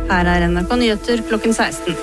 Her NRK Nyheter klokken 16.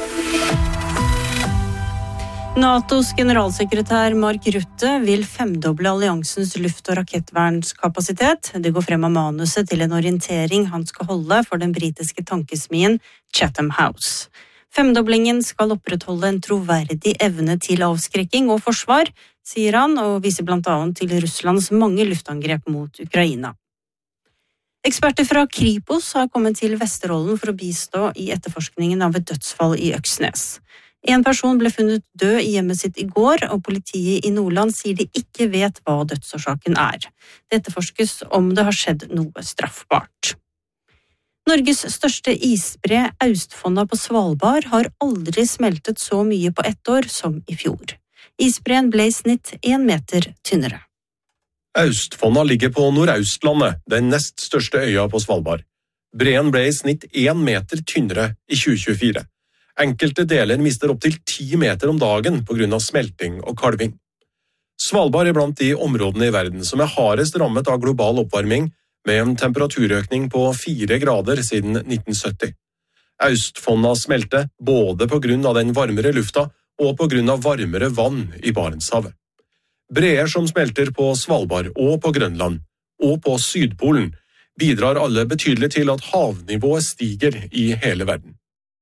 NATOs generalsekretær Mark Rutte vil femdoble alliansens luft- og rakettvernskapasitet. Det går frem av manuset til en orientering han skal holde for den britiske tankesmien Chatham House. Femdoblingen skal opprettholde en troverdig evne til avskrekking og forsvar, sier han, og viser blant annet til Russlands mange luftangrep mot Ukraina. Eksperter fra Kripos har kommet til Vesterålen for å bistå i etterforskningen av et dødsfall i Øksnes. En person ble funnet død i hjemmet sitt i går, og politiet i Nordland sier de ikke vet hva dødsårsaken er. Det etterforskes om det har skjedd noe straffbart. Norges største isbre, Austfonna på Svalbard, har aldri smeltet så mye på ett år som i fjor. Isbreen ble i snitt 1 meter tynnere. Austfonna ligger på Nordøstlandet, den nest største øya på Svalbard. Breen ble i snitt 1 meter tynnere i 2024. Enkelte deler mister opp til 10 meter om dagen på grunn av smelting og kalving. Svalbard er blant de områdene i verden som er hardest rammet av global oppvarming, med en temperaturøkning på 4 grader siden 1970. Austfonna smelte både på grunn av den varmere lufta og på grunn av varmere vann i Barentshavet. Breer som smelter på Svalbard og på Grønland og på Sydpolen bidrar alle betydelig til at havnivået stiger i hele verden.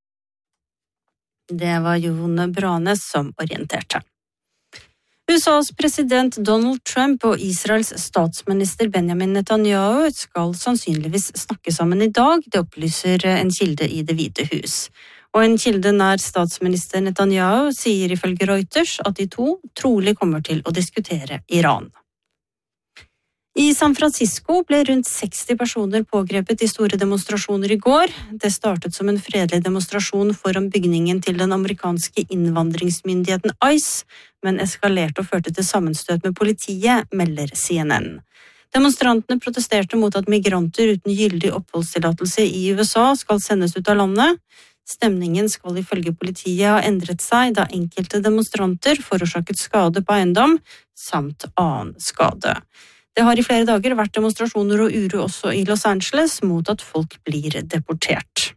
Det var Jon Branes som orienterte. USAs president Donald Trump og Israels statsminister Benjamin Netanyahu skal sannsynligvis snakke sammen i dag, det opplyser en kilde i Det hvite hus. Og en kilde nær statsminister Netanyahu sier ifølge Reuters at de to trolig kommer til å diskutere Iran. I San Francisco ble rundt 60 personer pågrepet i store demonstrasjoner i går. Det startet som en fredelig demonstrasjon foran bygningen til den amerikanske innvandringsmyndigheten ICE, men eskalerte og førte til sammenstøt med politiet, melder CNN. Demonstrantene protesterte mot at migranter uten gyldig oppholdstillatelse i USA skal sendes ut av landet. Stemningen skal ifølge politiet ha endret seg da enkelte demonstranter forårsaket skade på eiendom, samt annen skade. Det har i flere dager vært demonstrasjoner og uro også i Los Angeles mot at folk blir deportert.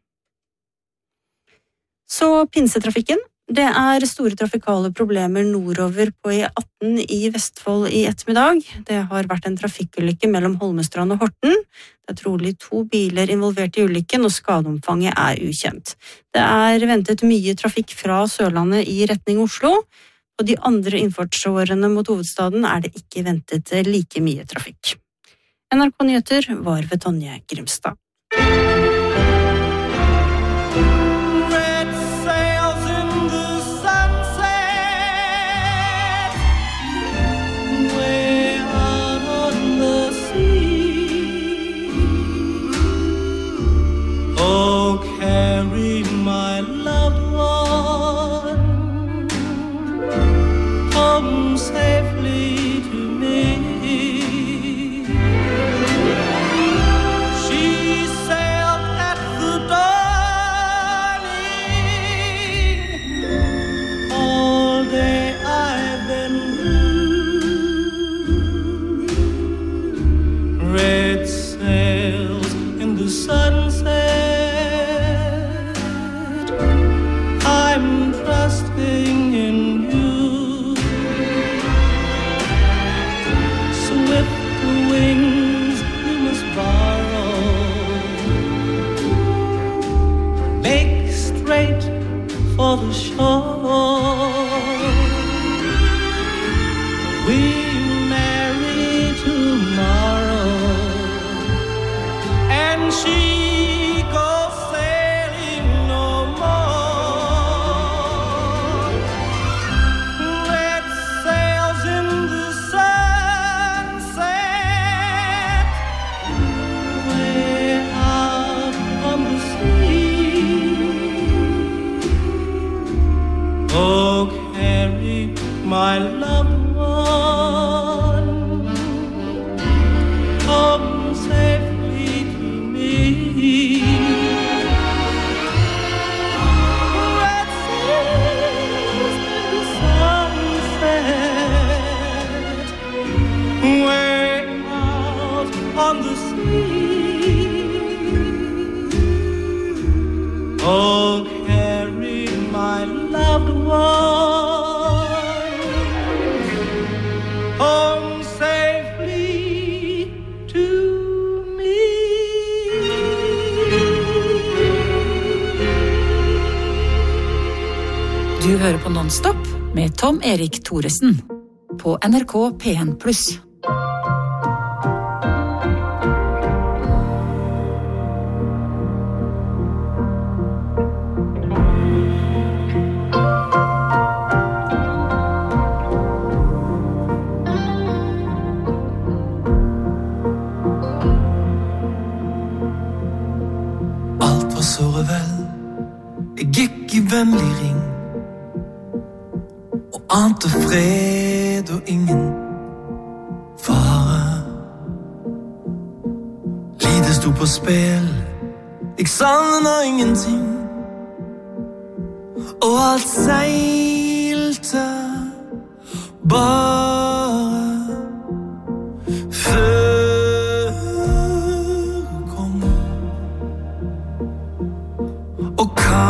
Så pinsetrafikken. Det er store trafikale problemer nordover på E18 i Vestfold i ettermiddag. Det har vært en trafikkulykke mellom Holmestrand og Horten. Det er trolig 2 biler involvert i ulykken, og skadeomfanget er ukjent. Det er ventet mye trafikk fra Sørlandet i retning Oslo. På de andre innfartsårene mot hovedstaden er det ikke ventet like mye trafikk. NRK Nyheter var ved Tonje Grimstad. hører på Nonstop med Tom Erik Thoresen på NRK P1+. Alt var såre vel. Jeg gikk I vennlig ring og ante fred og ingen fare. Livet sto på spil, jeg savna ingenting, og alt seilte bare før hun kom og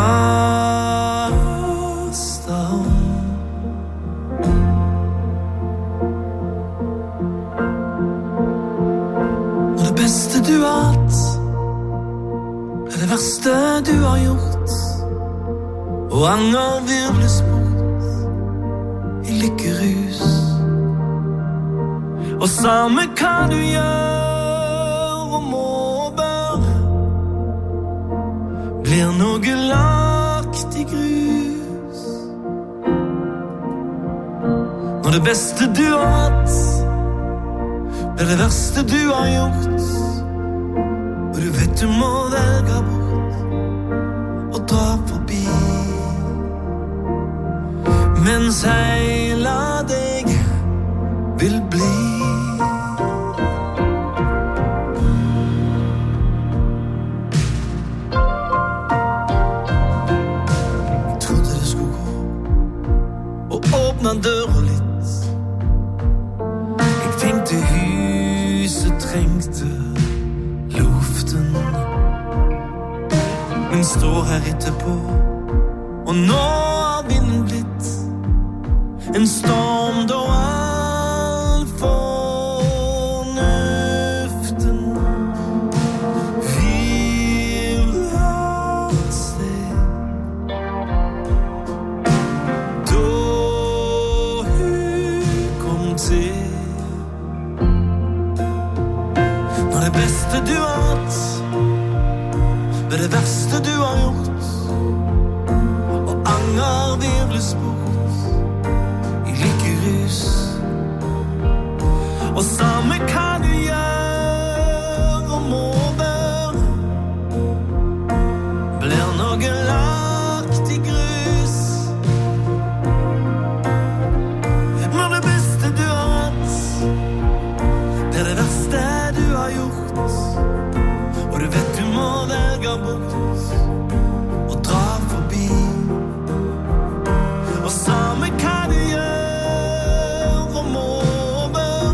kasta om. Når det beste du har hatt er det verste du har gjort, og anger virvles bort I lykkerus. Og samme hva du gjør og må og bør, blir noe lagt I grus. Når det beste du har hatt blir det verste du har gjort, og du vet du må velge bort og dra forbi, mens hele deg vil bli. Jeg trodde det skulle gå og åpne døra litt. Jeg tenkte huset trengte luften, men står her etterpå, og nå har vinden blitt en storm da all fornuften virvler seg. Da hun kom til, når det beste du har hatt blir det verste du har gjort, og anger virvles bort I lykkerus. Og samme hva du gjør og må bør, blir noe lagt I grus. Når det beste du har hatt blir det verste du har gjort, og du vet du må velge bort og dra forbi. Og samme hva du gjør og må og bør,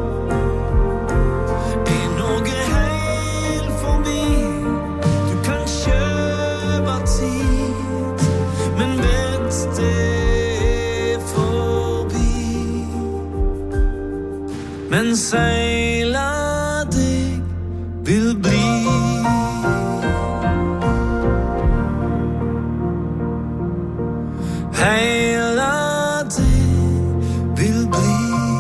noe helt forbi. Du kan kjøpe tid, men vet det forbi, men seila deg vil bli. Hele deg vil bli.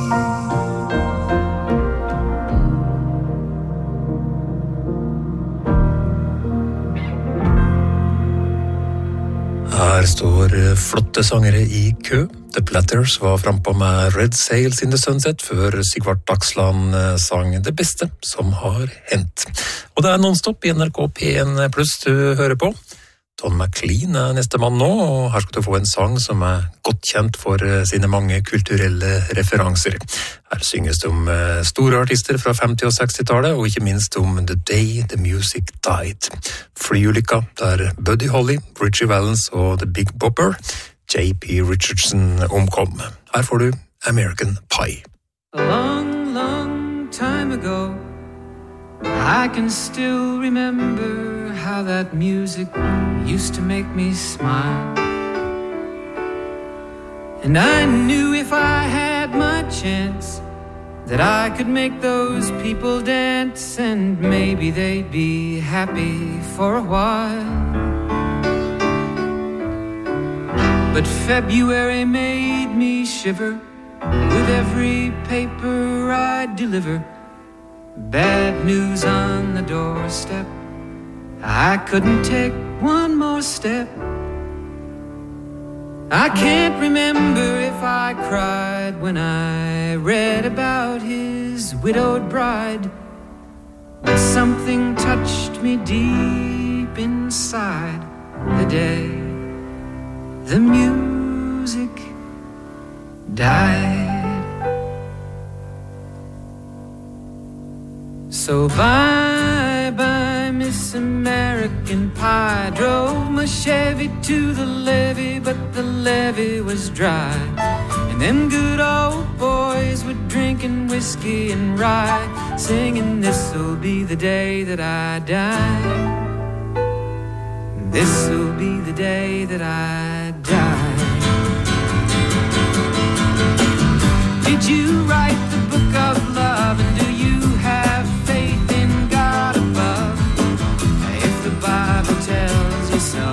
Her står flotte sangere I kø. The Platters var frempå med Red Sails in the Sunset før Sigvart Dagsland sang det beste som har hendt. Og det Nonstop I NRK P1+ du hører på. Don McLean neste mann nå, og her skal du få en sang som godt kjent for sine mange kulturelle referanser. Her synges det om store artister fra 50- og 60-tallet, og ikke minst om The Day the Music Died. Flyulykka der Buddy Holly, Ritchie Valens og The Big Bopper, J.P. Richardson omkom. Her får du American Pie. A long, long time ago, I can still remember how that music used to make me smile. And I knew if I had my chance that I could make those people dance, and maybe they'd be happy for a while. But February made me shiver with every paper I deliver. Bad news on the doorstep. I couldn't take one more step. I can't remember if I cried when I read about his widowed bride. But something touched me deep inside the day the music died. So bye-bye, Miss American Pie. Drove my Chevy to the levee, but the levee was dry. And them good old boys were drinking whiskey and rye, singing, this'll be the day that I die. This'll be the day that I die. Did you write the book of love, and do you have faith in God above? If the Bible tells you so.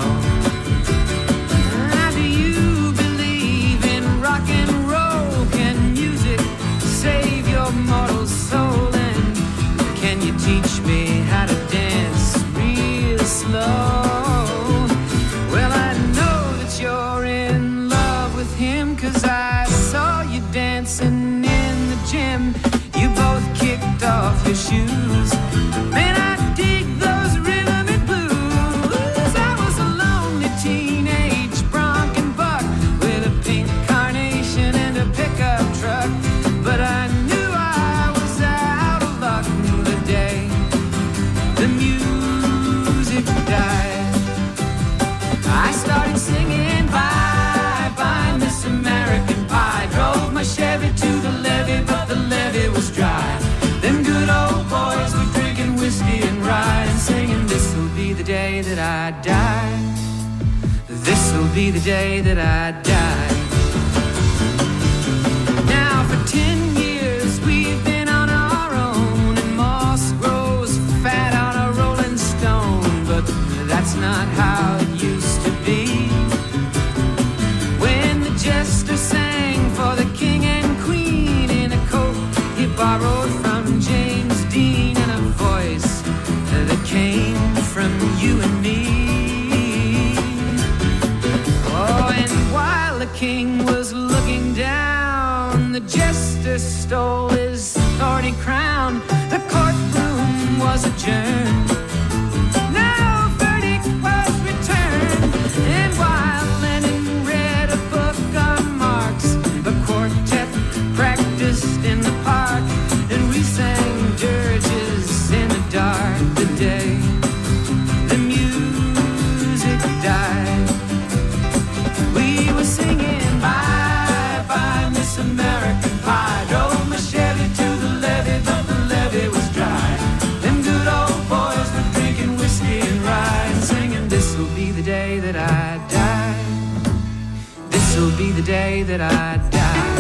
Do you believe in rock and roll? Can music save your mortal soul? And can you teach me how to dance real slow? Well, I know that you're in love with him, 'cause I saw you dancing in the gym. You both kicked off your shoes. Man, I dig those rhythm and blues. I was a lonely teenage bronc and buck with a pink carnation and a pickup truck. But I knew I was out of luck the day the music died. I started singing bye-bye, Miss American Pie. Drove my Chevy to the levee, but the levee was dry. Them good old boys were drinking whiskey and rye, and singing, this'll be the day that I die. This'll be the day that I die. Now for 10 years we've been on our own, and moss grows fat on a rolling stone. But that's not how it used to be. When the jester sang for the king and queen in a coat he borrowed from James Dean, and a voice that came from you and me. Oh, and while the king was looking down, the jester stole his thorny crown. The courtroom was adjourned. No verdict was returned. And while Lenin read a book on Marx, the quartet practiced in the park, and we sang dirges in the dark the day the music died. We were singing bye-bye, Miss American Pie. Drove my Chevy to the levee, but the levee was dry. Them good old boys were drinking whiskey and rye, and singing, this'll be the day that I die. This'll be the day that I die.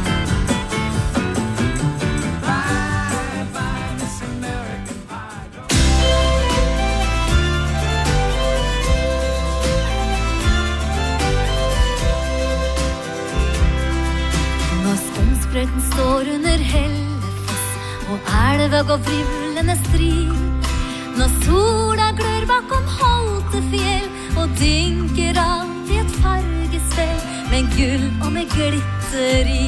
Bye-bye, Miss American Pie. Når skomsprøyten står under Hellefoss, og elva går vrivlende strid, når sola glør bakom Holtefjell, og dynker alt i et fargespill, med gull og med glitter i.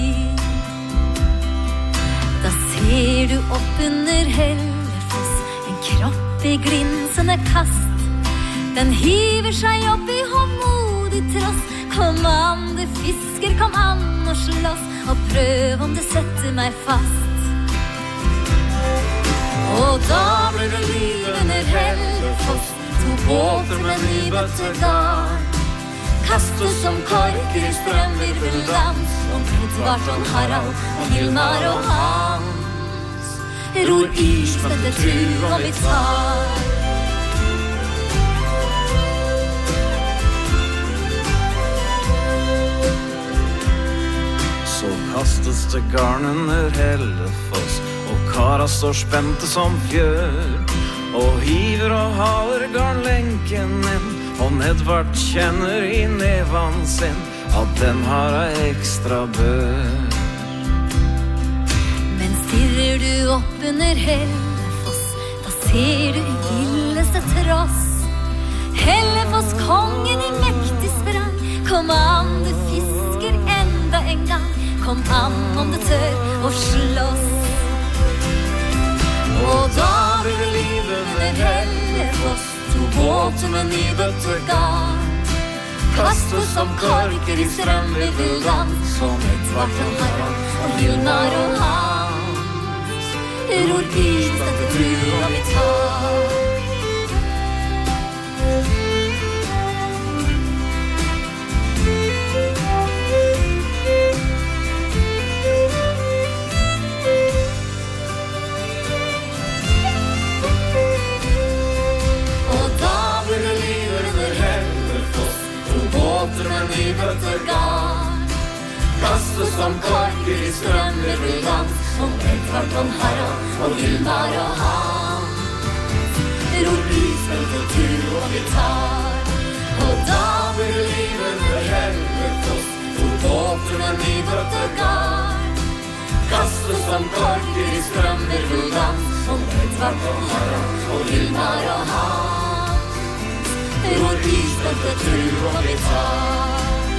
Da ser du opp under Hellefoss, en kropp i glinsende kast. Den hiver seg opp i håndmodig tross. Kom an, du fisker, kom an og slåss, og prøv om du setter meg fast. Og da blir det liv under Hellefoss, to båter med nybøtte garn. Kastes som korker i strømvirveldans, om Edvard og Harald og Hilmar og Hans. Ror isbøtte tru og vi tar. Så kastes det garn under Hellefoss, og kara står spente som fjør, og hiver og haler garnlenken inn, og Edvard kjenner i nevan sin at den har ei ekstra bør. Men stirrer du opp under Hellefoss, da ser du villeste tross. Hellefoss, kongen i mektig sprang. Kom an, du fisker enda en gang. Kom an om du tør å slåss. Og da blir det liv under Hellefoss. To båter med nybøtte garn. Kast oss som korker i strømvirveldans. Som et Vartan Harald og Hilmar og Hans. Ror isdette du og vi tar. Men vi bøtter garn. Kast oss som korker i strømvirveldans. Som et Vartan Harald og Hilmar og Hans. Ror isbeltet tur og vi tar. Og da blir det liv under Hellefoss. To båter men vi bøtter garn. Kast oss som korker i strømvirveldans. Som et Vartan Harald og Hilmar og Hans. Ror isbeltet tur og vi tar.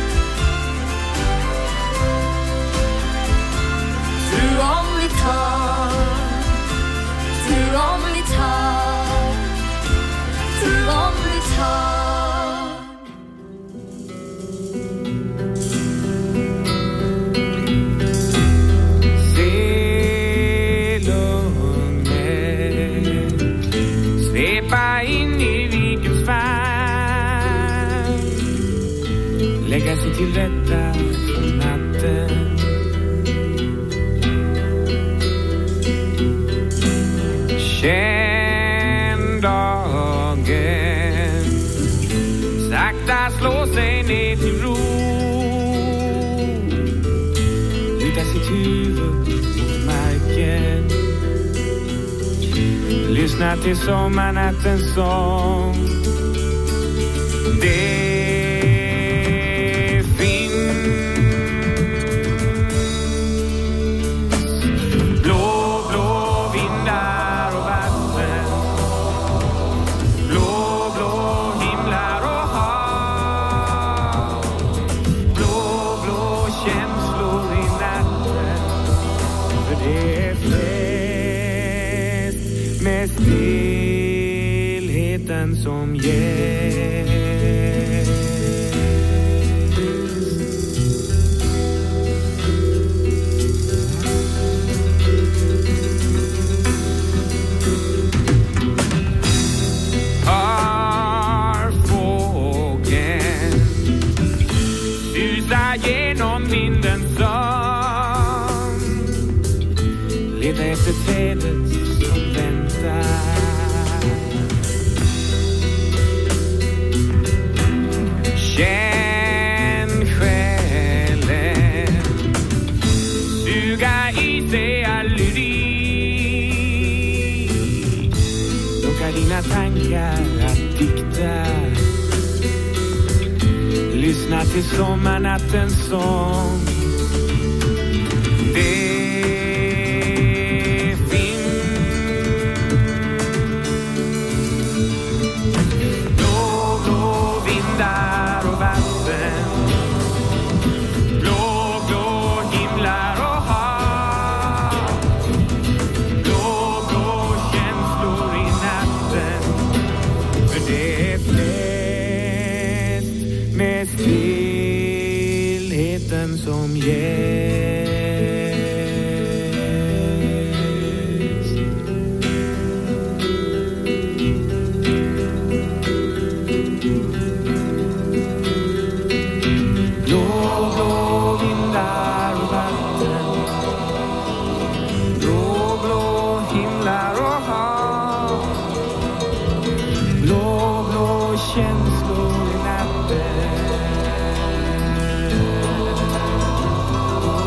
Tru om vi tar. Tru om vi tar. Tru om vi tar. Se lugnet svepa in i vikens famn. Lägga sig till rätta för natten. Känn dagen sakta slå sig ner till ro. Luta sitt huvud mot marken. Lyssna till sommarnattens sång. Det stillheten som ges. Har fågeln susar genom vindens sång. Leta efter trädet som väntar. Känn själen suga i sig all lyrik. Locka dina tankar att dikta. Lyssna till sommarnattens sång. Stillheten som ges. Blå, blå vindar och vatten. Blå, blå himlar och hav. Blå, blå känslor i natten.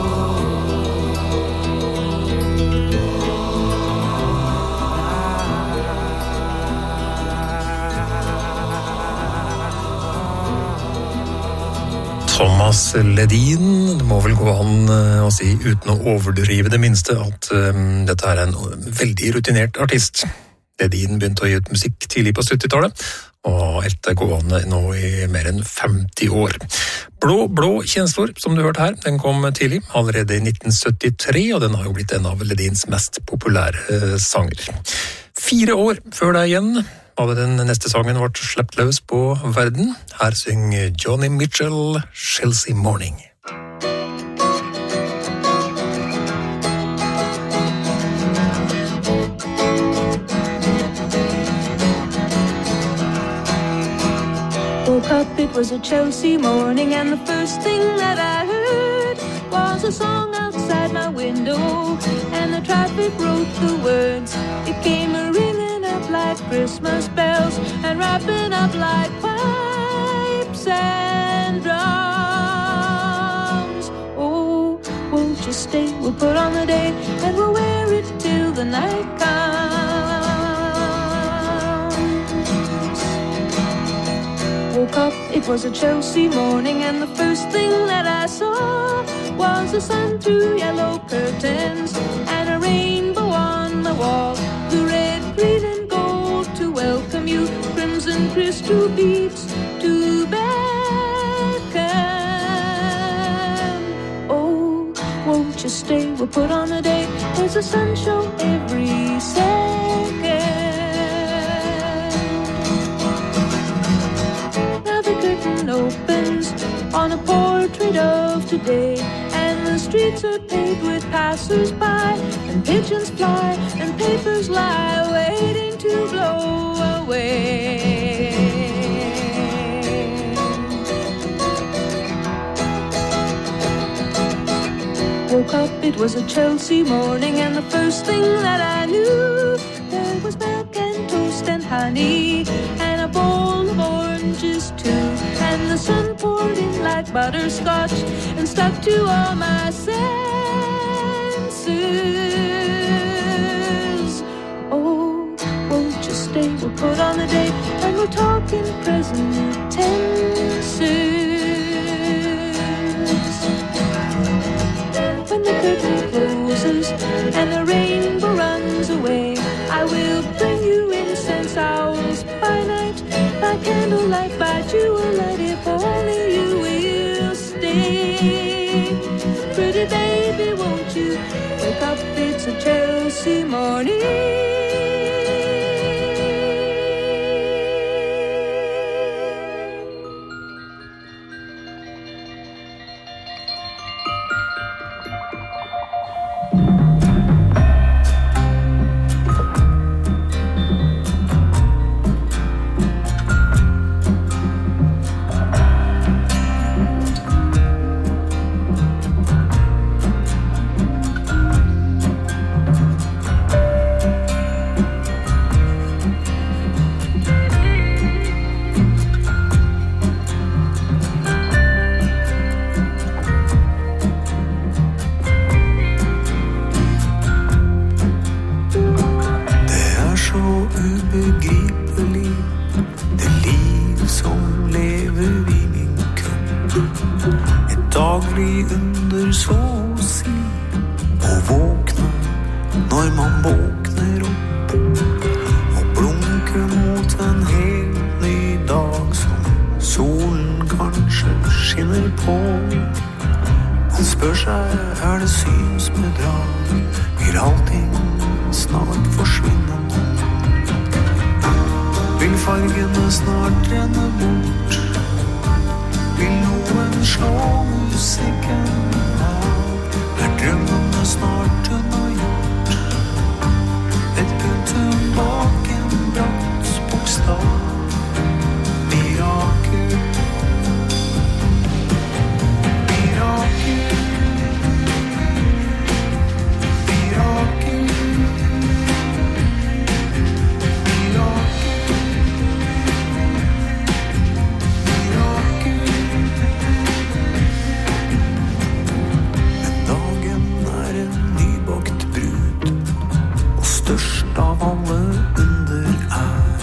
Thomas Ledin, det må vel gå an å si uten å overdrive det minste at dette er en veldig rutinert artist. Ledin begynte å gi ut musikk tidlig på 70-tallet, og etter gående nå i mer enn 50 år. Blå kjensler, som du hørte her, den kom tidlig, allerede i 1973, og den har jo blitt en av Ledins mest populære sanger. 4 år før det igjen, hadde den neste sangen vært slept løs på verden. Her synger Johnny Mitchell, Chelsea Morning. Woke up, it was a Chelsea morning, and the first thing that I heard was a song outside my window, and the traffic wrote the words. It came a-ringing like Christmas bells, and wrapping up like pipes and drums. Oh, won't you stay? We'll put on the day, and we'll wear it till the night comes. Woke up, it was a Chelsea morning, and the first thing that I saw was the sun through yellow curtains, and a rainbow on the wall. The red, green, and gold to welcome you, crimson crystal beads to beckon. Oh, won't you stay? We'll put on a day. There's a sun show every second. Now the curtain opens on a portrait of today, and the streets are paved with passers-by, and pigeons fly, and papers lie, waiting to blow away. Woke up, it was a Chelsea morning, and the first thing that I knew, there was milk and toast and honey, and a bowl of oranges too, and the sun poured in like butterscotch, and stuck to all my senses. Oh, won't you stay? We'll put on the day, and we'll talk in present tenses. When the curtain closes and the rainbow runs away, I will bring you incense owls by night, by candlelight, by jewellight, if only you will stay. Pretty baby, won't you wake up? It's a Chelsea morning.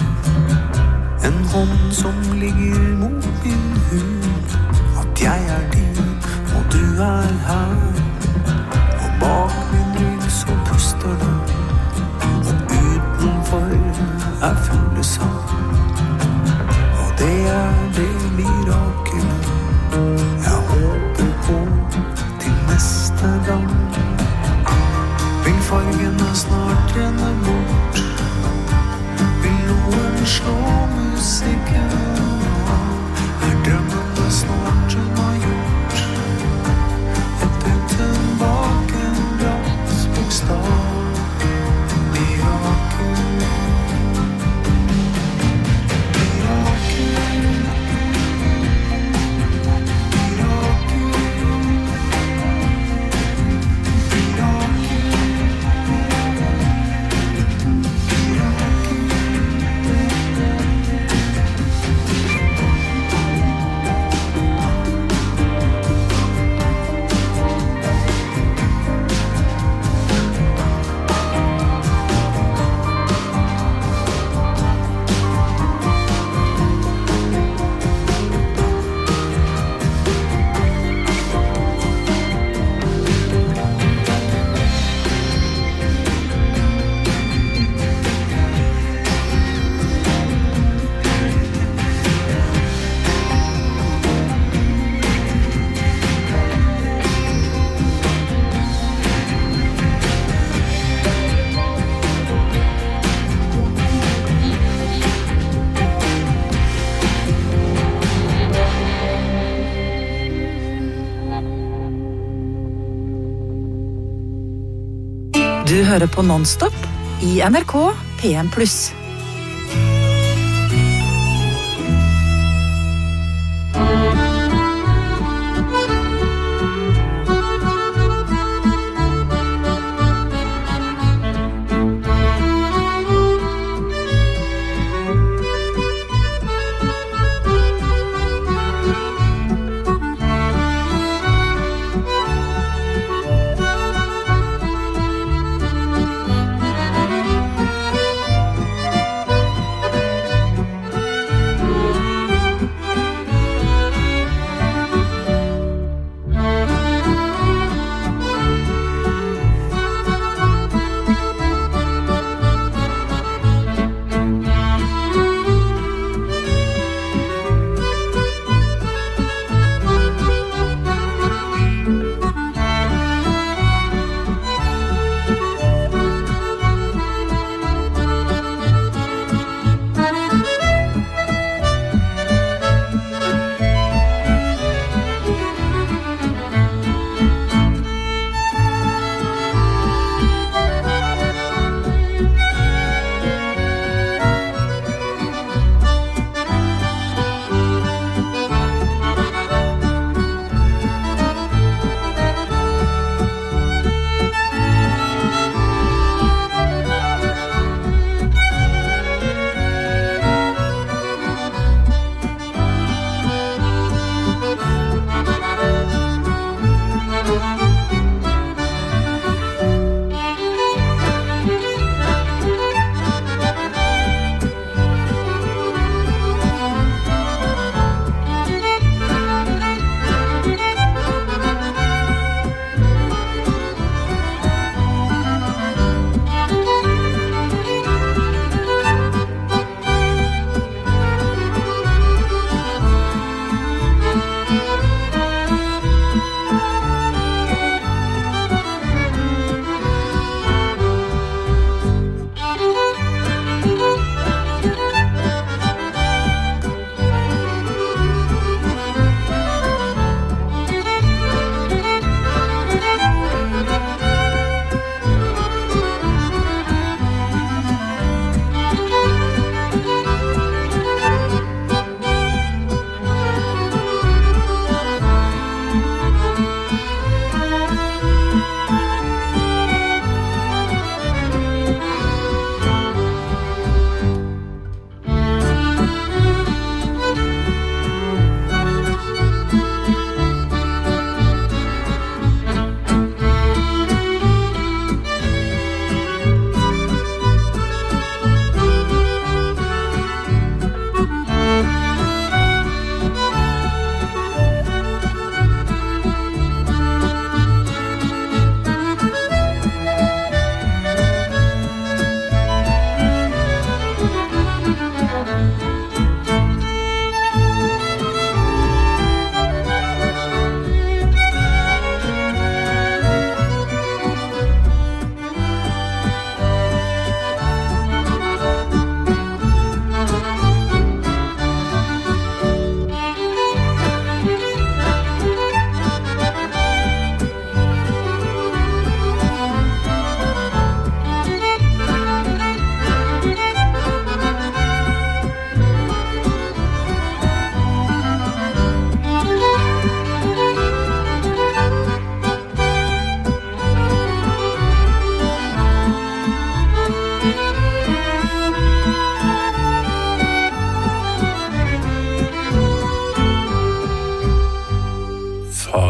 Som ligger mot min hud, at jeg er din. for fuglesang. Og det det mirakelet jeg håper på til neste gang. Vil fargene snart renne bort? Vil noen slå musikken av? Drømmene snart unnagjort? Et uten bak en bratt bokstav. Du hører på Nonstop i NRK PM+.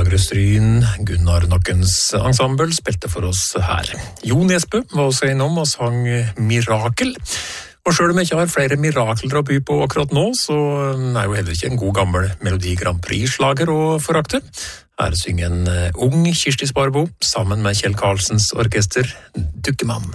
Dagre Stryn, Gunnar Nokkens ensemble, spilte for oss her. Jo Nesbø var også innom og sang Mirakel. Og selv om jeg ikke har flere mirakler å by på akkurat nå, så jo heller ikke en god gammel Melodi Grand Prix-slager å forakte. Her synger en ung Kirsti Sparbo sammen med Kjell Karlsens orkester Dukkemann.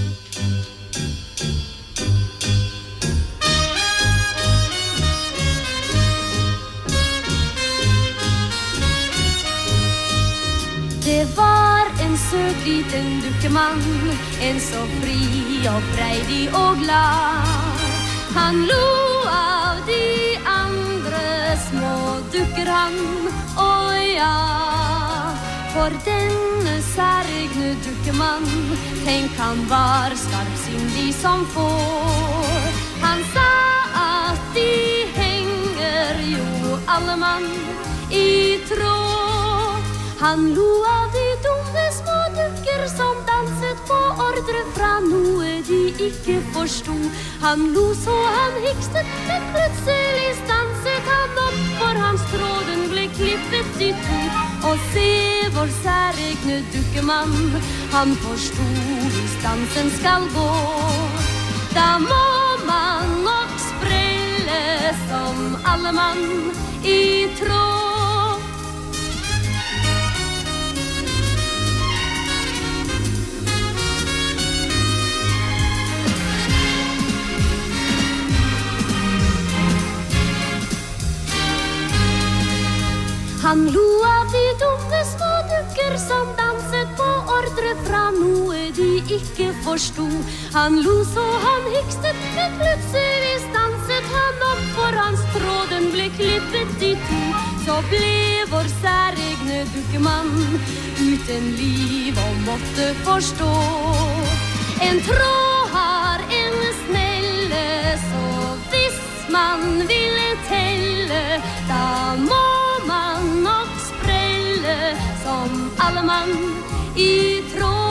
Det var en søt liten dukkemann, en så fri og freidig og glad. Han lo av de andre små dukker han, og ja, for denne særegne dukkemann, tenk han var skarpsindig som får. Han sa at de henger jo alle mann i tråd. Han lo av de dumme små dukker som danset på ordre fra noe de ikke forstod. Han lo så han hikstet, men plutselig stanset han opp, for hans tråden ble klippet i to. Og se vår særegne dukkemann, han forstod hvis dansen skal gå. Da må man nok sprelle som alle mann i tråd. Han lo av de dumme små dukker som danset på ordre fra noe de ikke forstod. Han lo så han hikstet, men plutselig stanset han opp, for hans tråden ble klippet i to. Så ble vår særegne dukkemann uten liv og måtte forstå. En tråd har en snelle, så hvis man ville telle, da må man nok sprelle som alle mann i tråd.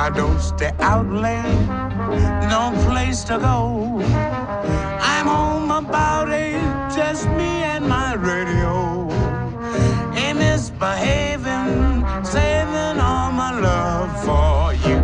I don't stay out late, no place to go. I'm home about 8, just me and my radio. Ain't misbehaving, saving all my love for you.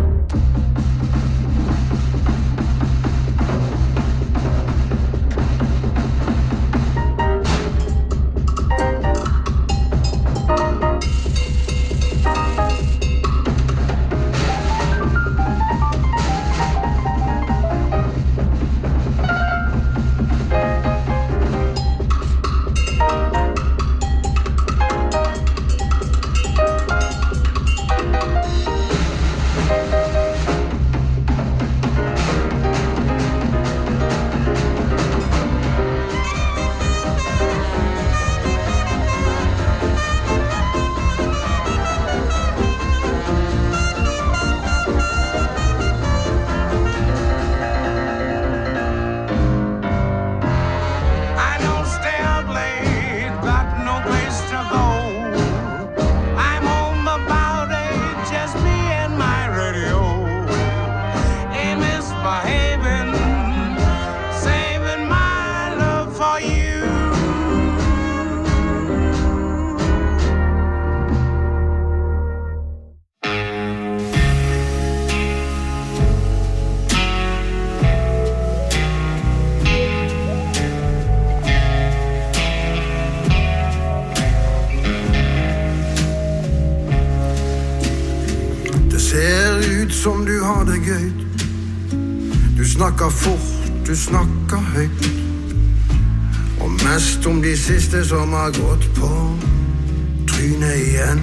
Som du har det gøy. Du snakker fort, du snakker høyt. Og mest om de siste som har gått på trynet igjen.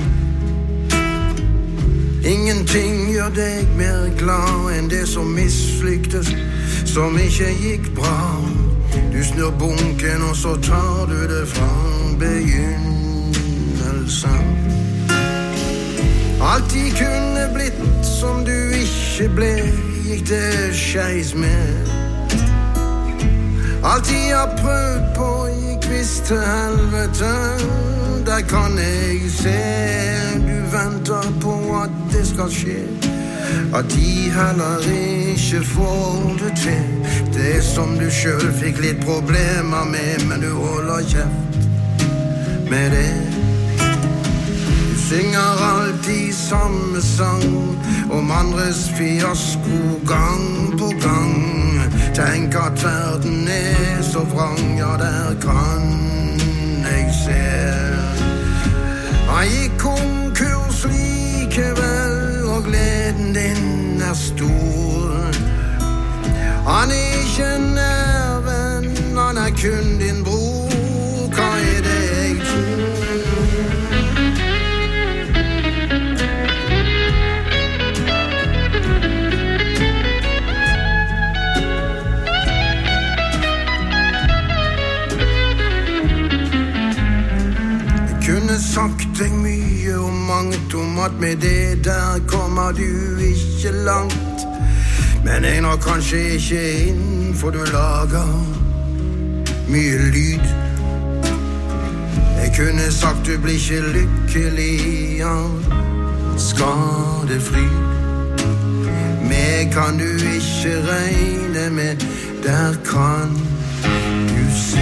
Ingenting gjør deg mer glad enn det som mislyktes, som ikke gikk bra. Du snur bunken og så tar du det fra begynnelsen. Alt de kunne blitt som du ikke ble, gikk det skeis med. Alt de har prøvd på gikk visst til helvete. Der kan jeg se du venter på at det skal skje, at de heller ikke får det til. Det som du selv fikk litt problemer med, men du holder kjeft med det. Synger alltid samme sang om andres fiasko gang på gang. Tenk at verden så vrang, ja der kan jeg se. Han gikk konkurs likevel, og gleden din stor. Han ikke nær venn, han kun din bror. Hva det jeg tror? Sagt deg mye og mangt om at med det der kommer du ikke langt. Men jeg når kanskje ikke inn, for du lager mye lyd. Jeg kunne sagt du blir ikke lykkelig av skadefri. Meg kan du ikke regne med, der kan du se.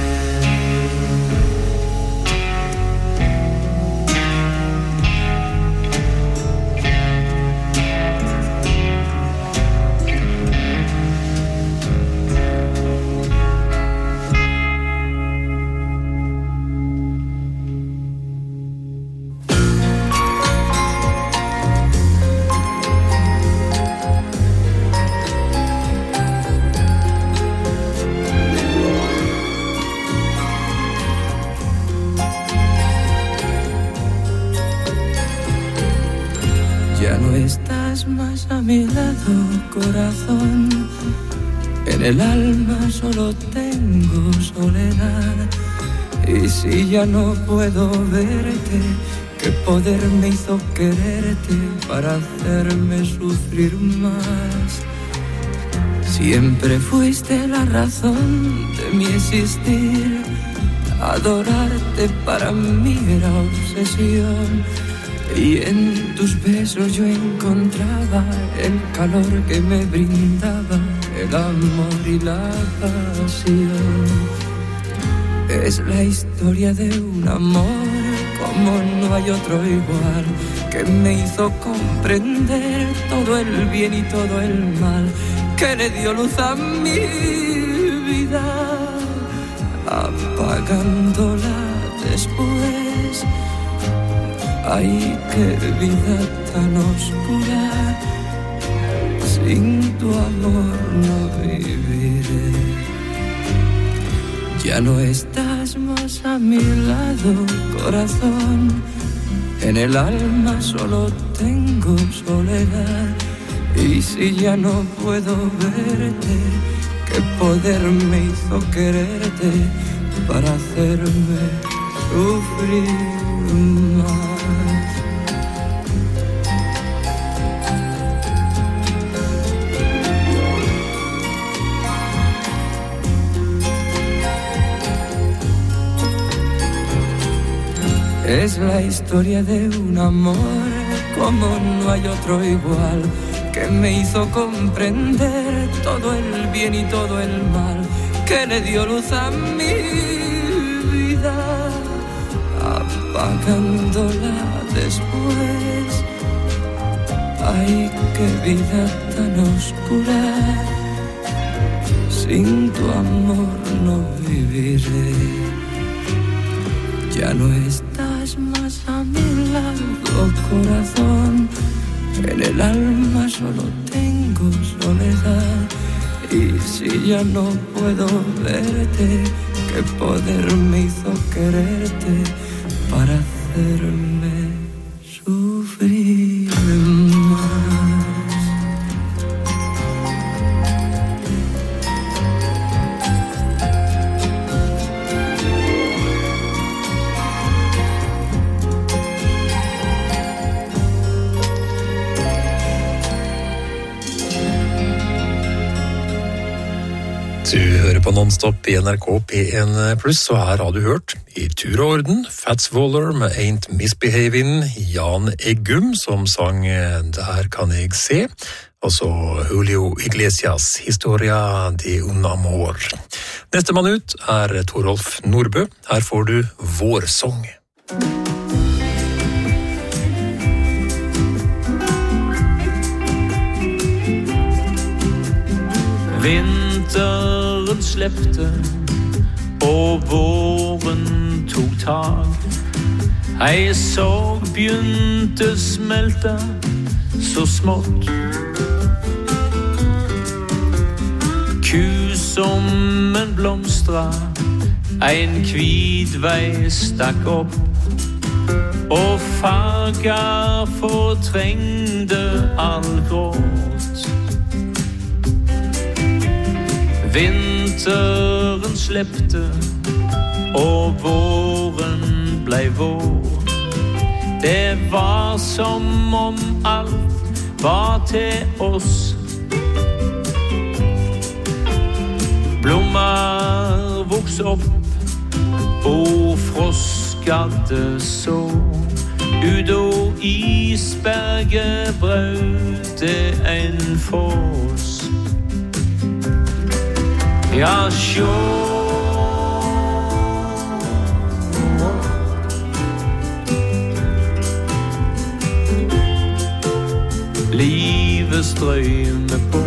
Mi lado, corazón, en el alma solo tengo soledad. Y si ya no puedo verte, ¿qué poder me hizo quererte para hacerme sufrir más? Siempre fuiste la razón de mi existir. Adorarte para mí era obsesión. Y en tus besos yo encontraba el calor que me brindaba el amor y la pasión. Es la historia de un amor como no hay otro igual, que me hizo comprender todo el bien y todo el mal, que le dio luz a mi vida, apagándola después. Ay, qué vida tan oscura, sin tu amor no viviré. Ya no estás más a mi lado, corazón. En el alma solo tengo soledad. Y si ya no puedo verte, qué poder me hizo quererte para hacerme sufrir más. Es la historia de un amor como no hay otro igual, que me hizo comprender todo el bien y todo el mal, que le dio luz a mi vida, apagándola después. Ay, qué vida tan oscura, sin tu amor no viviré. Ya no estás más a mi lado, corazón. En el alma solo tengo soledad. Y si ya no puedo verte, qué poder me hizo quererte para hacerme sufrir más. Du hører på Nonstop i NRK P1+, så her har du hørt i tur og orden Fats Waller med Ain't Misbehavin', Jan Eggum som sang Der kan jeg se, og så Julio Iglesias Historia de un amor. Neste mann ut Torolf Nordbø, her får du Vårsång. Vinteren släppte og våren tog tag. Ei sorg begynte smelte så smått. Kusommen blomstra, en hvit vei stakk opp, og farger fortrengde all gråt. Vinteren släppte og våren blei vår. Det var som om alt var til oss. Blommer voks opp og froskade så. Ut og isberget brøt en foss. Ja, sjå livet strømmer på.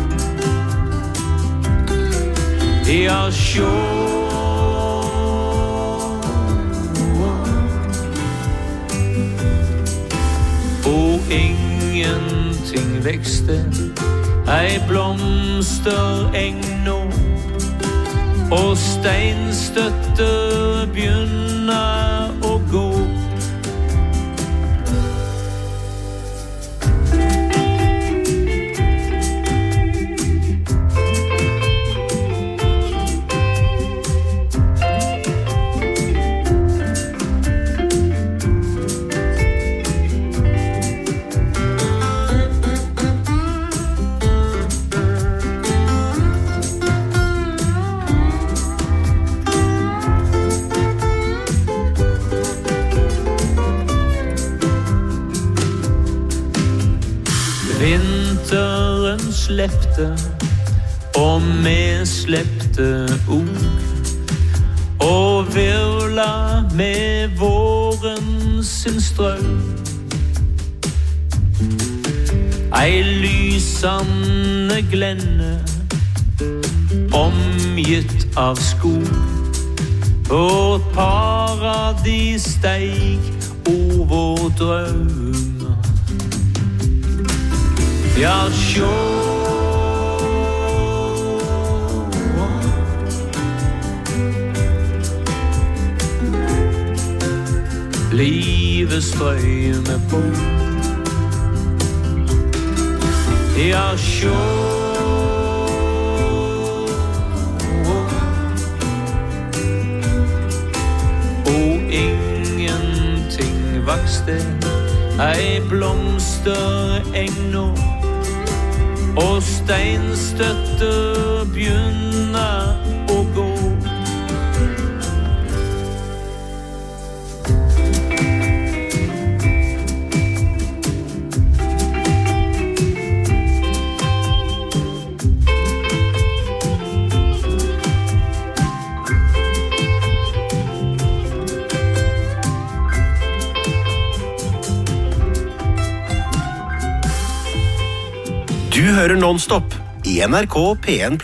Ja, sjå og ingenting vekste, ei blomstereng nå, og steinstøtter begynner å gå. släppte och vi släppte och virvla med våren sin strøm. Ei lysande glenne omgitt av skog og paradis steig over drømmer. Ja, sjå livet strømmer på. Ja, sjå vakste ei blomstereng nå og steinstøtter begynner å gå. Du hører Non-Stop I NRK P1+.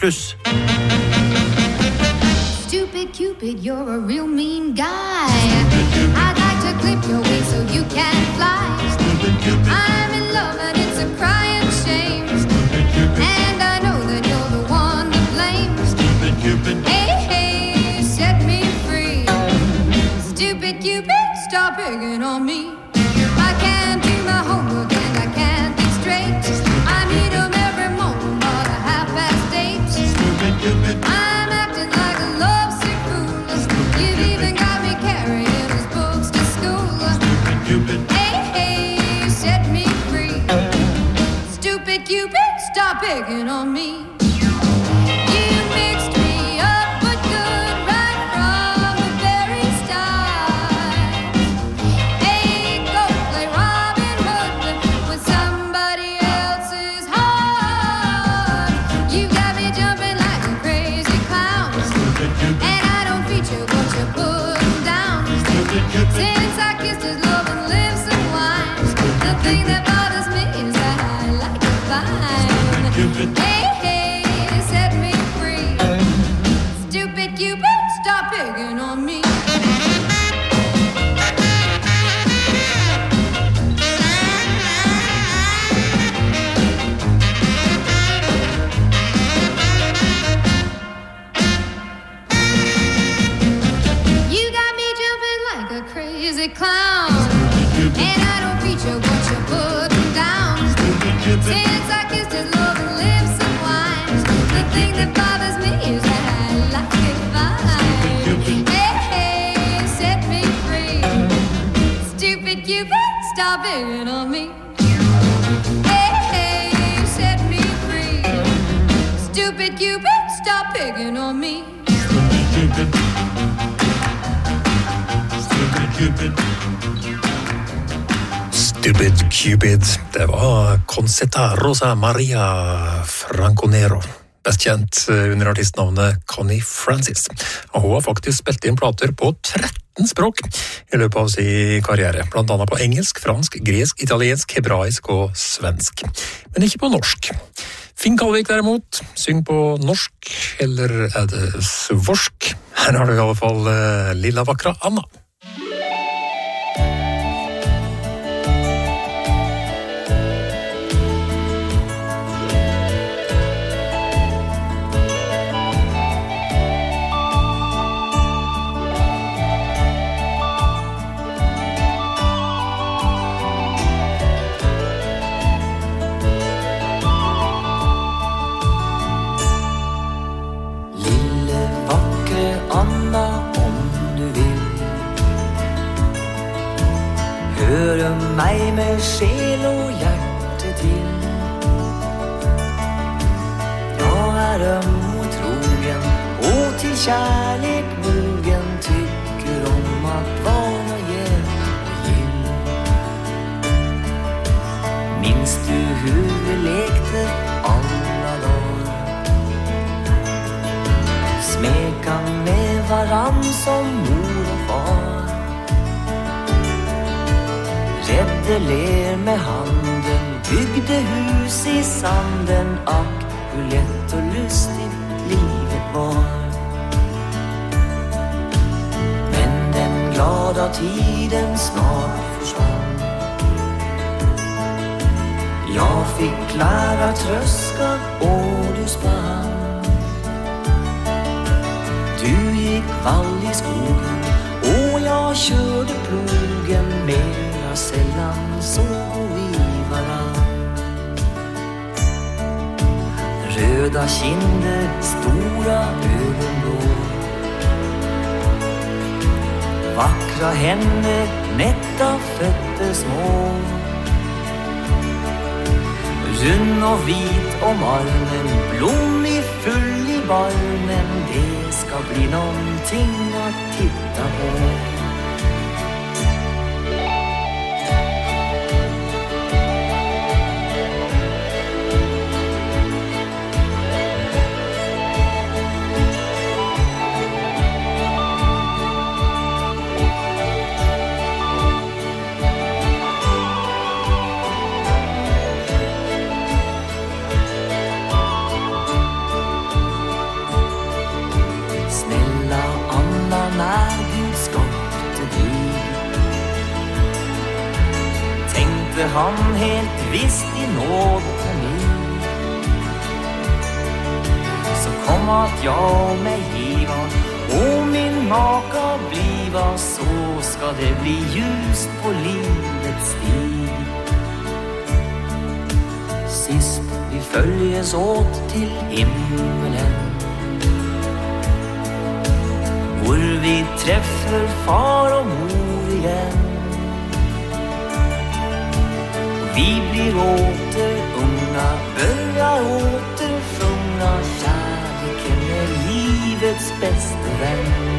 Stupid Cupid, you're a real mean guy. I'd like to clip your wings so you can fly. I'm in love and it's a crying shame. And I know that you're the one to blame. Hey, hey, set me free. Stupid Cupid, stop picking on me. I can't do my homework and I can't think straight. I'm acting like a lovesick fool. You've even got me carrying his books to school. Hey, hey, set me free. Stupid Cupid, stop picking on me. You mixed me up but good right from the very start. Hey, go play Robin Hood with somebody else's heart. You got me jumping like a crazy clown, and I don't feature what you're putting down. Since I kissed his love and lips and wine, the thing that bothers me is that I like it fine. Hey, hey, set me free. Stupid Cupid, stop picking on me. Crazy clown, and I don't feature what you're putting down. Since I kissed his love and lips and wine, the thing that bothers me is that I like it fine. Hey, hey, set me free. Stupid Cupid, stop picking on me. Hey, hey, set me free. Stupid Cupid, stop picking on me. Stupid Cupid, det var Concetta Rosa Maria Franconero, best kjent under artistnavnet Connie Francis. Og hun har faktisk spilt inn plater på 13 språk I løpet av sin karriere, blant annet på engelsk, fransk, gresk, italiensk, hebraisk og svensk. Men ikke på norsk. Finn Kalvik derimot, syng på norsk, eller det svorsk? Her har du I alle fall Lilla Vakra Anna. Høre meg med sjel og hjerte til. Jeg øm og trogen, og til kjærlighet mogen, tykker om at barn og hjem og gild. Minst du lekte alle leka med varann som mor och far. Rädde ler med handen, byggde hus i sanden. Ack, hur lätt och lustigt livet var. Men den glada tiden snart försvann. Jag fick lära tröska och du spann. Du gick vall i skogen och jag körde plogen. Mera sällan såg vi varann. Röda kinder, stora ögonblå. Vackra händer, nätta fötter små. Rund och vit om armen, blommig full i barmen. Det ska bli någonting att titta på. Han helt visst i nåd på mig. Så kom att jag mig giva och min maka bliva. Så ska det bli ljust på livets stig. Sist vi följes åt till himmelen, hvor vi träffar far och mor igen. Vi blir åter unga, börjar åter sjunga. Kärleken är livets bästa vän.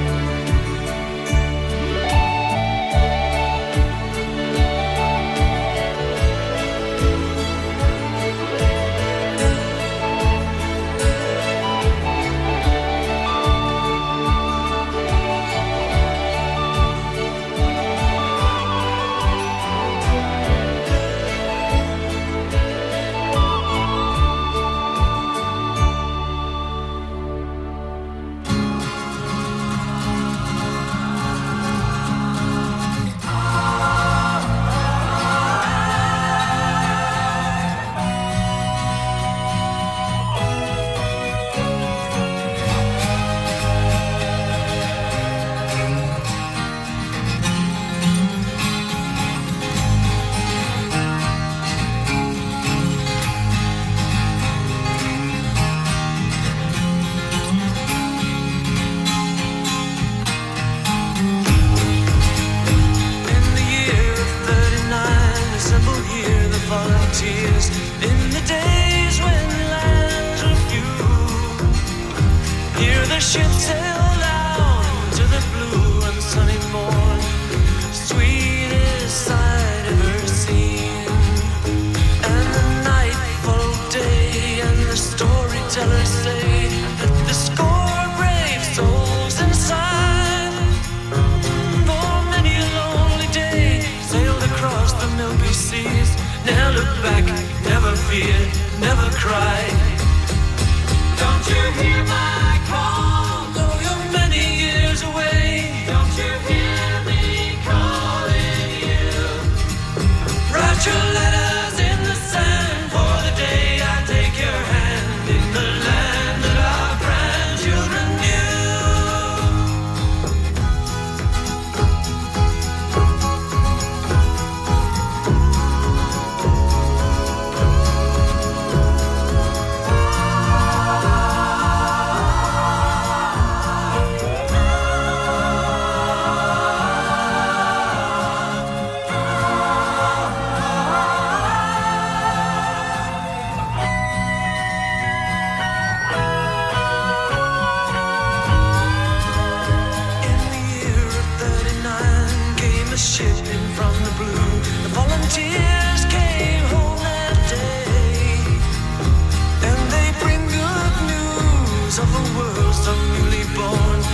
of a world so newly born.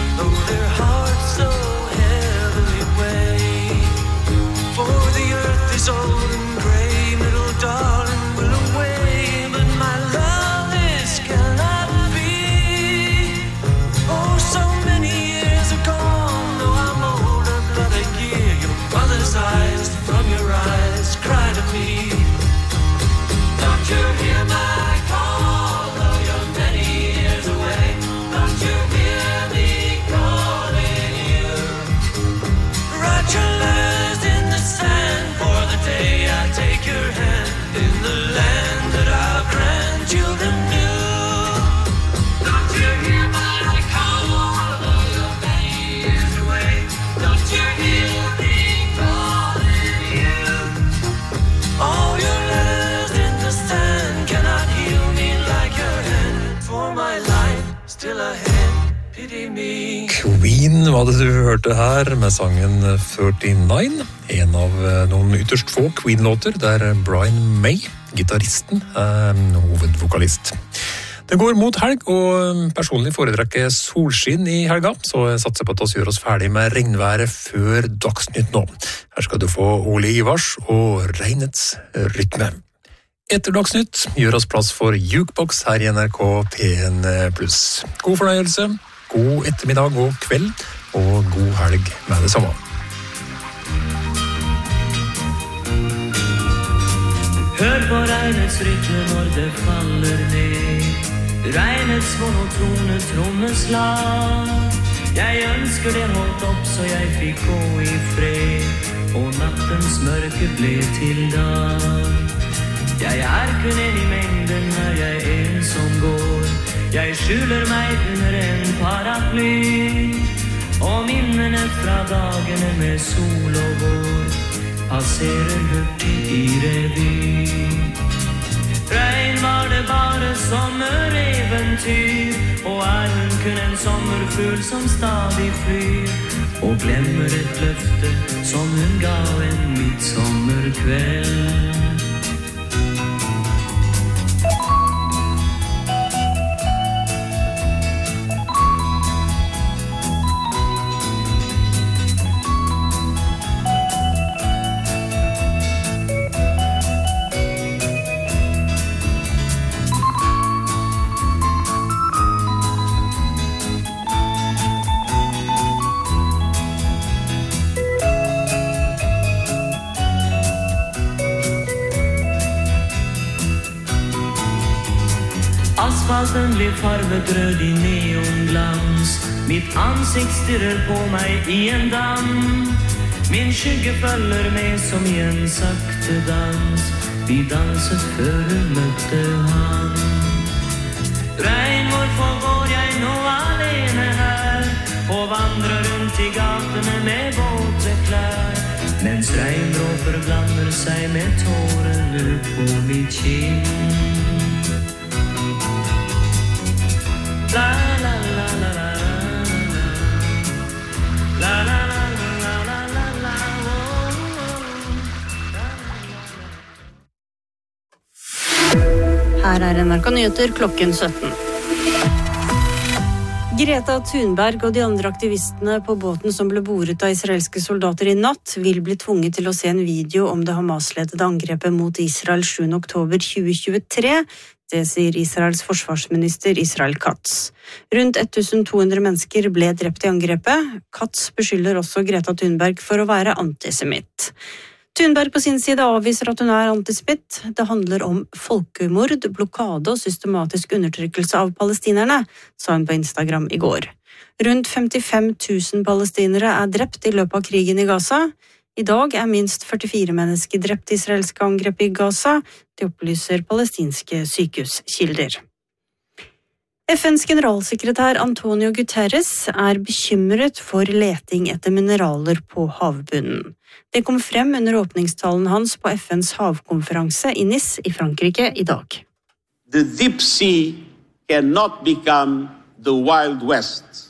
var det du hørte her med sangen 39, en av noen ytterst få Queen-låter der Brian May, gitaristen, er hovedvokalist. Det går mot helg, og personlig foretrekker solskinn i helga, så jeg satser på at vi gjør oss ferdig med regnværet før Dagsnytt nå. Her skal du få Ole Ivars og Regnets rytme. Etter Dagsnytt gjør oss plass for Jukebox her i NRK P1+. God fornøyelse, god ettermiddag og kveld, og god helg med det samme. Hør på regnets rytme når det faller ned, regnets monotrone trommeslag. Jeg ønsker det holdt opp så jeg fikk gå i fred, og nattens mørke ble til dag. Jeg er kun en i mengden, er jeg en som går. Jeg skjuler meg under en paraply, og minnene fra dagene med sol og vår passerer hurtig i revy. Regn var det bare sommereventyr, og er hun kun en sommerfugl som stadig flyr, og glemmer et løfte som hun ga en midtsommerkveld. Asfalten blir farvet rød i neonglans, mitt ansikt stirrer på meg i en dam. Min skygge følger med som i en sakte dans, vi danset før hun møtte han. Regn, hvorfor går jeg nå alene her, og vandrer rundt i gatene med våte klær, mens regndråper blander seg med tårene på mitt kinn. La la la la la la la la la la la la. Her er NRK Nyheter klokken 17. Greta Thunberg og de andre aktivistene på båten som ble boret av israelske soldater i natt, vil bli tvunget til å se en video om det Hamas-ledede angrepet mot Israel 7. oktober 2023. Det sier Israels forsvarsminister Israel Katz. Rundt 1200 mennesker ble drept i angrepet. Katz beskylder også Greta Thunberg for å være antisemitt. Thunberg på sin side avviser at hun er antisemitt. Det handler om folkemord, blokade og systematisk undertrykkelse av palestinerne, sa hun på Instagram i går. Rundt 55 000 palestinere er drept i løpet av krigen i Gaza. I dag er minst 44 mennesker drept i israelske angrep i Gaza, det opplyser palestinske sykehuskilder. FNs generalsekretær Antonio Guterres er bekymret for leting etter mineraler på havbunnen. Det kom frem under åpningstalen hans på FNs havkonferanse i Nice i Frankrike i dag. The deep sea cannot become the Wild West.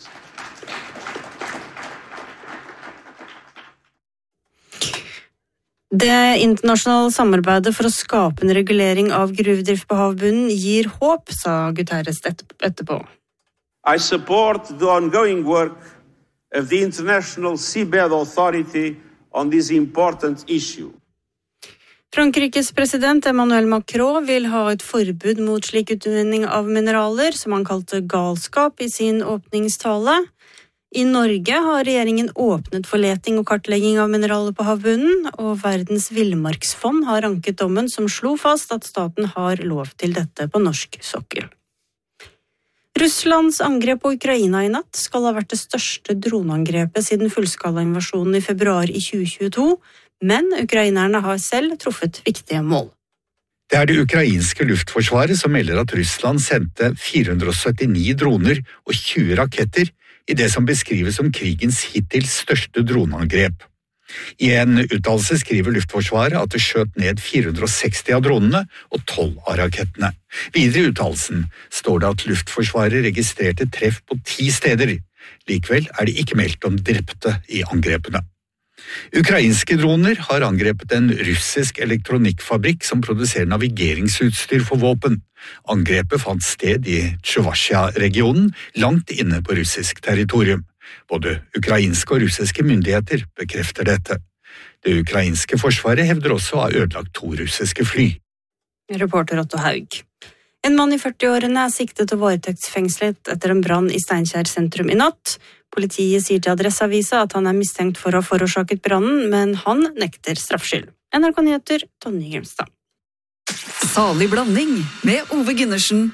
Det internasjonale samarbeidet for å skape en regulering av gruvedrift på havbunnen gir håp, sa Guterres etterpå. I support the ongoing work of the International Seabed Authority on this important issue. Frankrikes president Emmanuel Macron vil ha et forbud mot slik utvinning av mineraler, som han kalte galskap i sin åpningstale. I Norge har regjeringen åpnet for leting og kartlegging av mineraler på havbunnen, og Verdens villmarksfond har anket dommen som slo fast at staten har lov til dette på norsk sokkel. Russlands angrep på Ukraina i natt skal ha vært det største droneangrepet siden fullskalainvasjonen i februar i 2022, men ukrainerne har selv truffet viktige mål. Det er det ukrainske luftforsvaret som melder at Russland sendte 479 droner og 20 raketter i det som beskrives som krigens hittil største droneangrep. I en uttalelse skriver Luftforsvaret at det skjøt ned 460 av dronene og 12 av rakettene. Videre i uttalelsen står det at Luftforsvaret registrerte treff på 10 steder, Likevel det ikke meldt om drepte i angrepene. Ukrainske droner har angrepet en russisk elektronikkfabrikk som produserer navigeringsutstyr for våpen. Angrepet fant sted i Chuvassia-regionen, langt inne på russisk territorium. Både ukrainske og russiske myndigheter bekrefter dette. Det ukrainske forsvaret hevder også å ha ødelagt 2 russiske fly. Reporter Otto Haug. En mann i 40-årene siktet og varetektsfengslet etter en brann i Steinkjer sentrum i natt. Politiet sier til Adresseavisa at han mistenkt for å ha forårsaket brannen, men han nekter straffskyld. NRK Nyheter, Tonje Grimstad. Salig blanding med Ove Gundersen.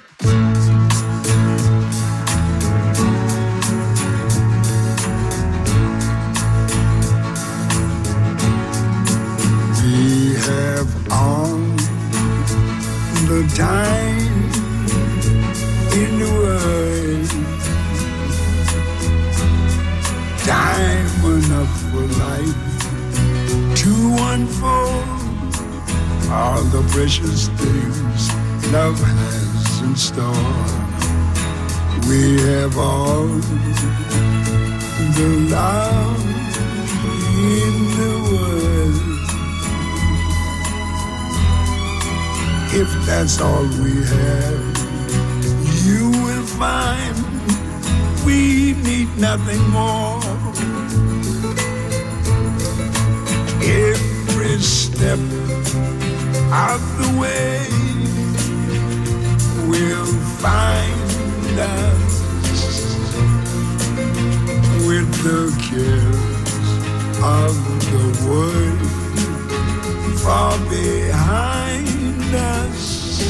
We have all the time in the world, time enough for life to unfold all the precious things love has in store. We have all the love in the world. If that's all we have, you will find we need nothing more. Every step of the way will find us with the cares of the world far behind us.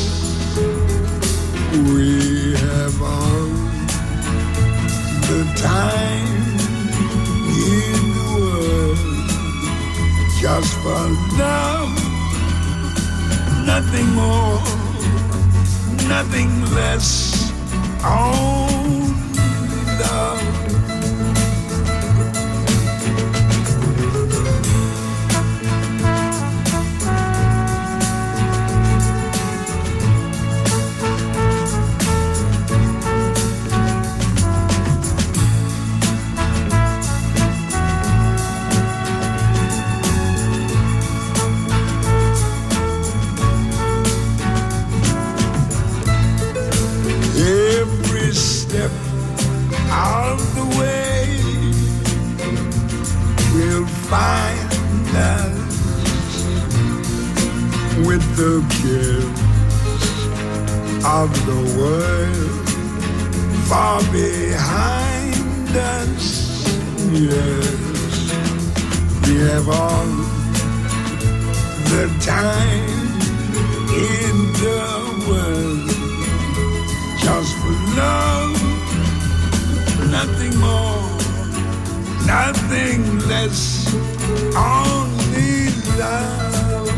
We have all the time in the world just for love, nothing more, nothing less, only love. Out of the way, we'll find us with the cares of the world far behind us. Yes, we have all the time in the world just for love. Nothing more, nothing less, only love.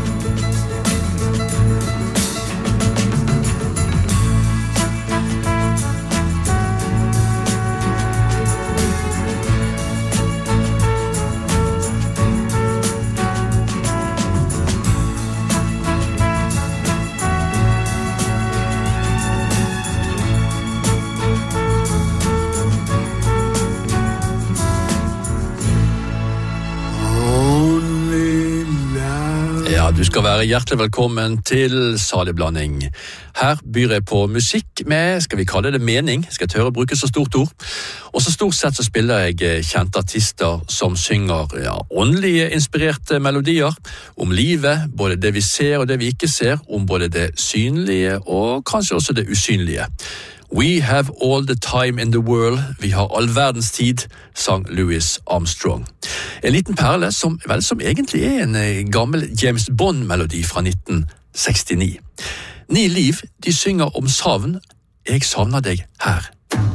Du skal være hjertelig velkommen til Salig blanding. Her byr jeg på musikk med, skal vi kalle det mening, skal jeg tørre å bruke så stort ord. Og så stort sett så spiller jeg kjente artister som synger åndelige inspirerte melodier om livet, både det vi ser og det vi ikke ser, om både det synlige og kanskje også det usynlige. We have all the time in the world, vi har all verdens tid, sang Louis Armstrong. En liten perle som egentlig en gammel James Bond-melodi fra 1969. 9 liv, de synger om savn. Jeg savner deg her.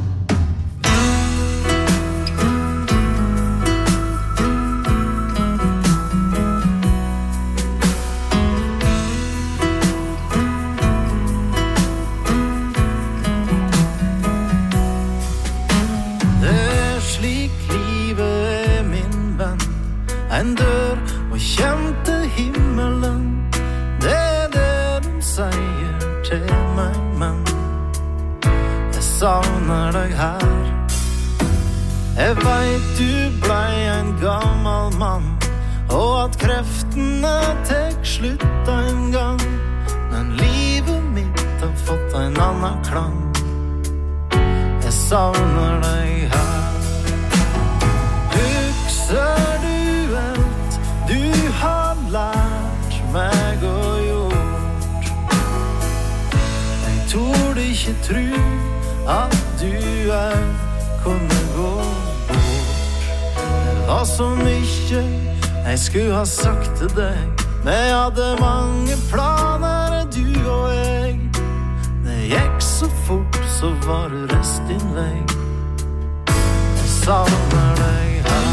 En dør og kjem til himmelen. Det det de sier til meg, men jeg savner deg her. Jeg vet du blei en gammel mann, og at kreftene tek slutt en gang. Men livet mitt har fått en annen klang. Jeg savner deg her. Husker du alt du har lært meg og gjort? Jeg torde ikke tro at du kunne gå bort. Det var så mye jeg skulle ha sagt til deg. Vi hadde mange planer, du og jeg. Det gikk så fort, så var det rest din vei. Jeg savner deg her.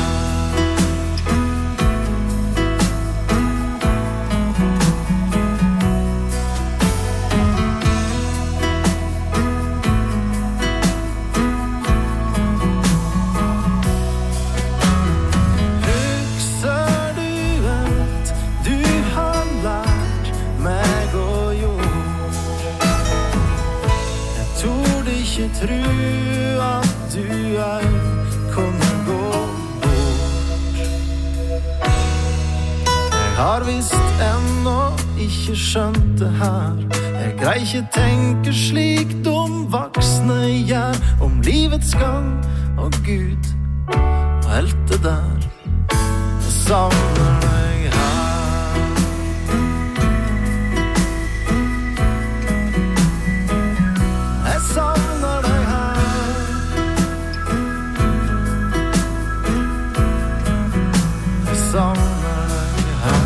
Tro at du kunne gå bort. Jeg har visst ennå ikke skjønt det her. Jeg greier ikke tenke slik de voksne gjør, om livets gang og Gud og alt det der. Jeg savner deg her. Jeg savner deg her. Jeg savner deg her.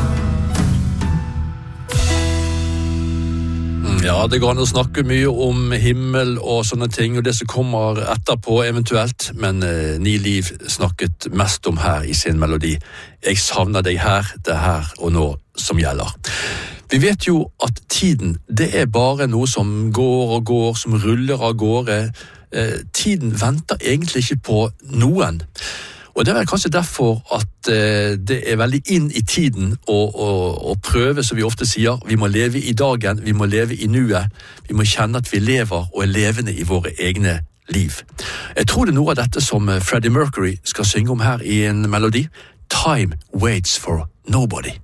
Ja, det går an å snakke mye om himmel og sånne ting, og det som kommer etterpå eventuelt, men Ni Liv snakket mest om her i sin melodi. Jeg savner deg her, det her og nå som gjelder. Vi vet jo at tiden, det er bare noe som går og går, som ruller av gårde. Tiden venter egentlig ikke på noen. Og det er vel kanskje derfor at det er veldig inn i tiden å prøve, som vi ofte sier. Vi må leve i dagen, vi må leve i nuet. Vi må kjenne at vi lever og er levende i våre egne liv. Jeg tror det er noe av dette som Freddie Mercury skal synge om her i en melodi. Time waits for nobody.